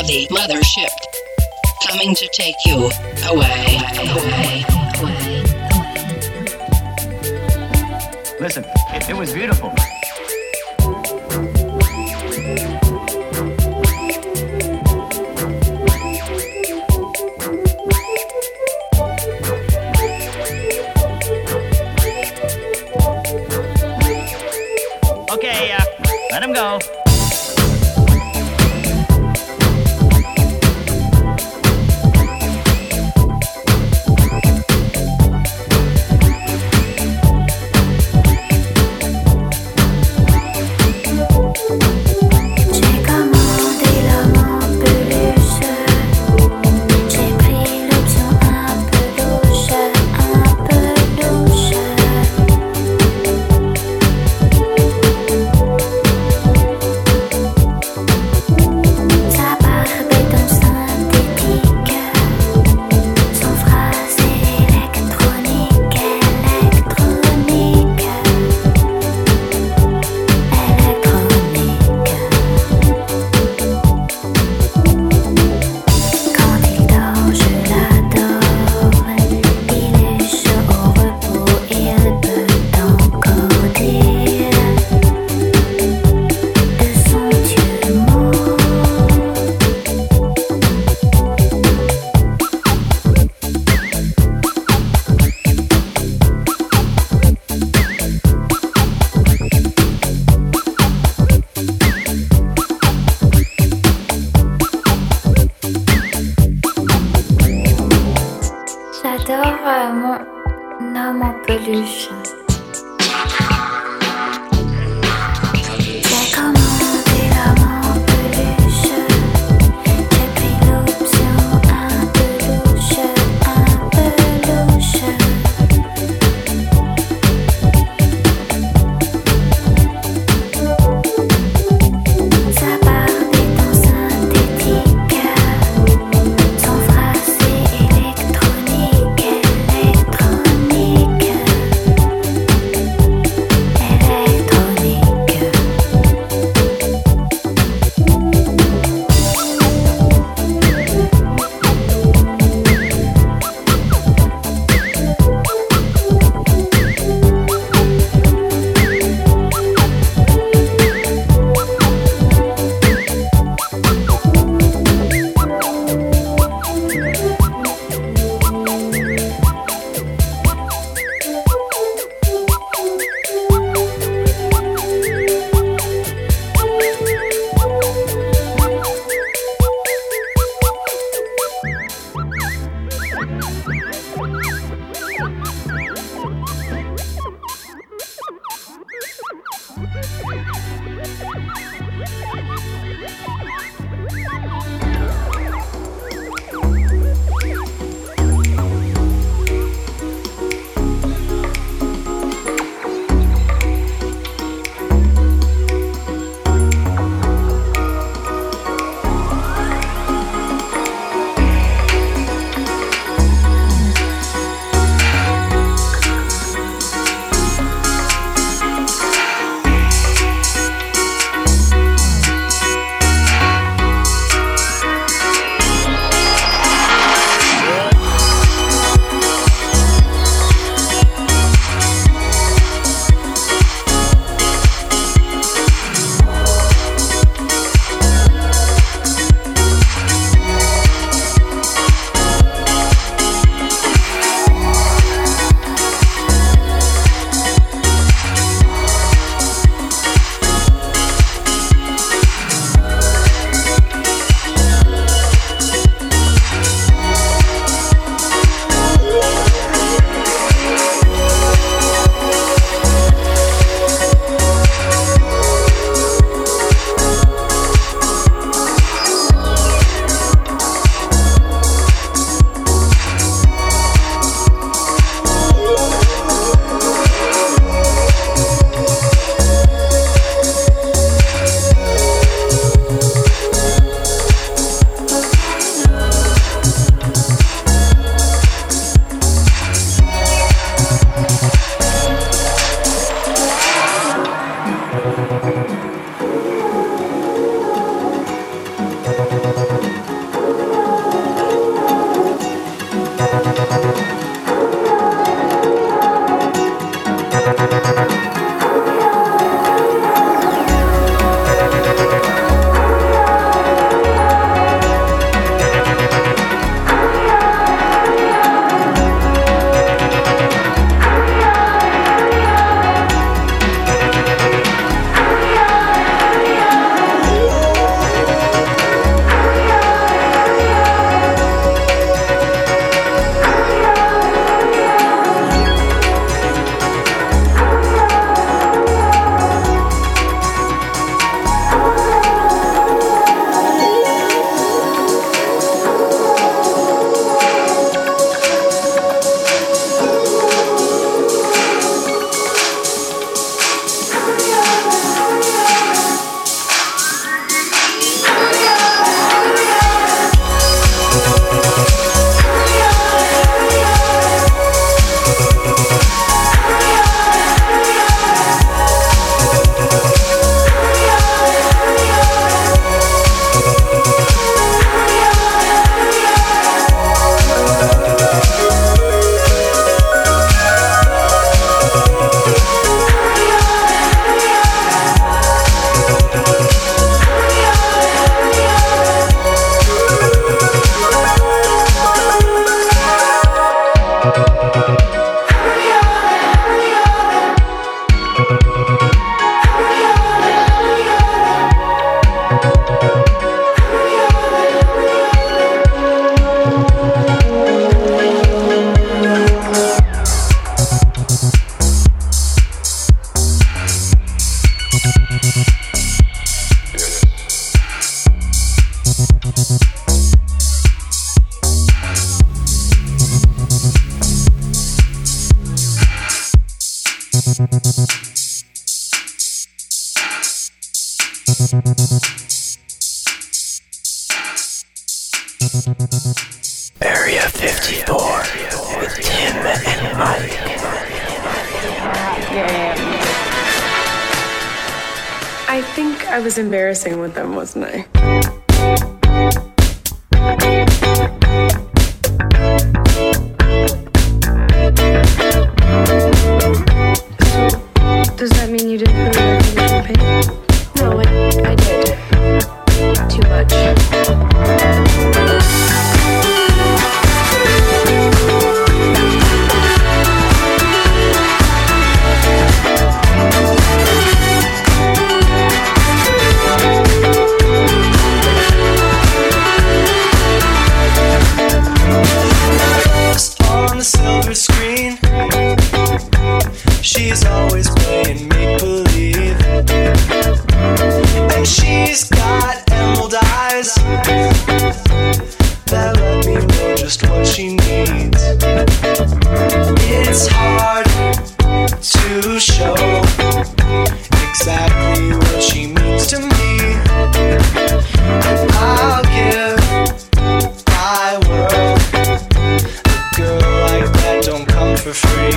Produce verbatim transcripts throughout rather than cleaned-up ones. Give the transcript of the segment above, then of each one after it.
of the mothership, coming to take you away, away, away. Listen, it, it was beautiful. Okay, uh, let him go. Électronique, électronique. Area fifty-four with Tim and Mike. Yeah. I think I was embarrassing with them, wasn't I? Does that mean you didn't really like the champagne? No, I, I did. Too much. On the silver screen, she's always playing make-believe, and she's got emerald eyes that let me know just what she needs. It's hard to show exactly what she means to me, and I'll give my world. A girl like that don't come for free.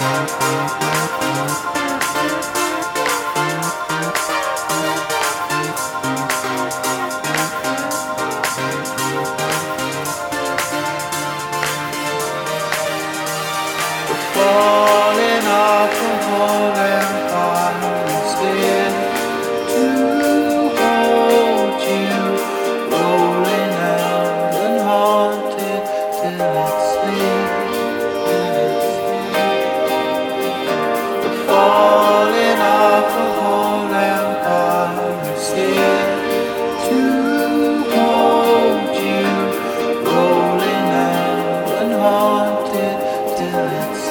Falling off the wall and falling still to hold you, rolling out and haunted till it's sleep. Falling off the wall and falling still to hold you, rolling out and haunted till it's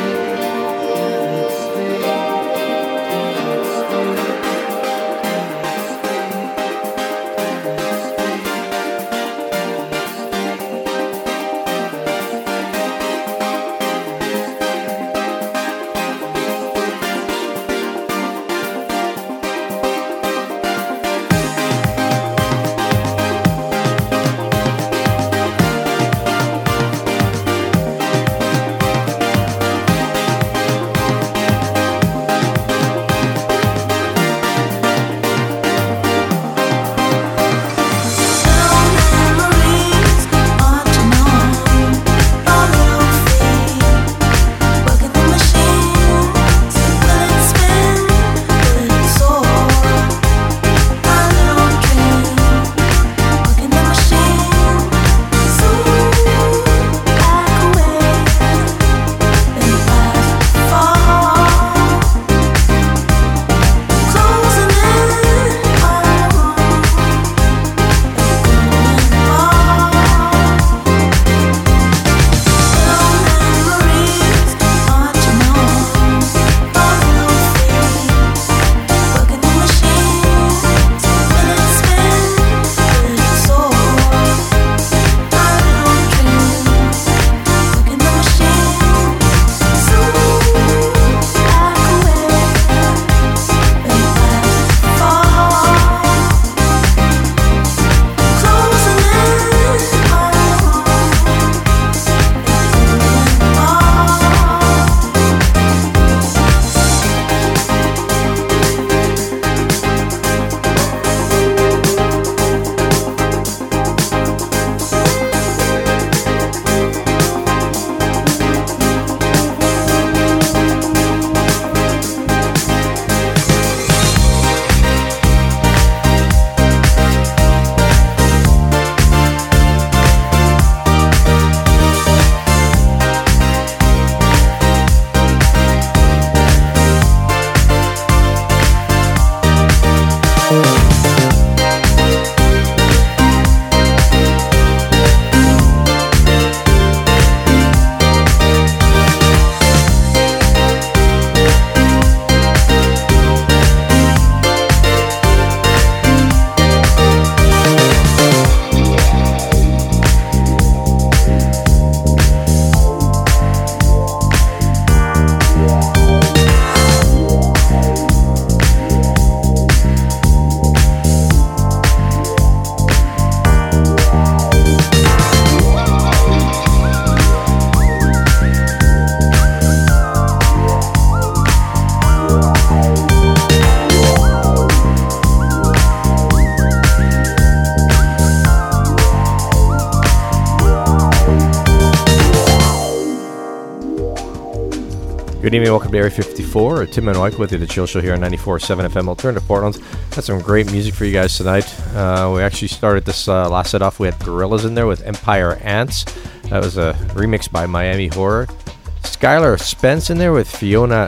Good evening, welcome to Area fifty-four. Tim and Mike with you, the Chill Show here on ninety-four point seven F M Alternative Portland. Got some great music for you guys tonight. Uh, we actually started this uh, last set off. We had Gorillaz in there with Empire Ants. That was a remix by Miami Horror. Skylar Spence in there with Fiona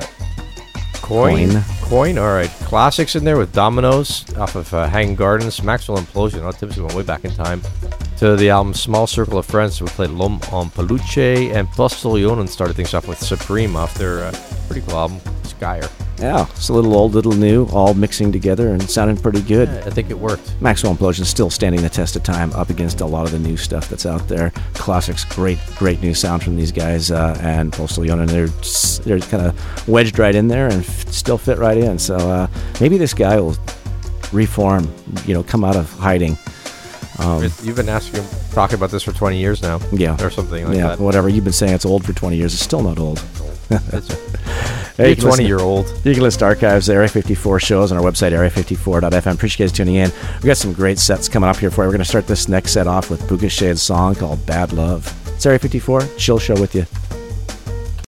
Coin. Coin. Coin, all right. Classics in there with Dominoes off of uh, Hanging Gardens. Maxwell Implosion. Oh, Tim's going way back in time. To the album Small Circle of Friends, we played L'Homme en Peluche, and Postillon started things off with Supreme off their uh, pretty cool album, Skyer. Yeah, it's a little old, little new, all mixing together and sounding pretty good. Yeah, I think it worked. Maxwell Implosion is still standing the test of time up against a lot of the new stuff that's out there. Classics, great, great new sound from these guys, uh, and Postillon, and they're they're kind of wedged right in there and f- still fit right in. So uh, maybe this guy will reform, you know, come out of hiding. Um, You've been asking, talking about this for twenty years now. Yeah. Or something like yeah, that. whatever. You've been saying it's old for twenty years. It's still not old. Hey, You're twenty year old. You can list archives, Area fifty-four shows on our website, area fifty-four dot f m. Appreciate you guys tuning in. We've got some great sets coming up here for you. We're going to start this next set off with Buka Shade's song called Bad Love. It's Area fifty-four, chill show with you.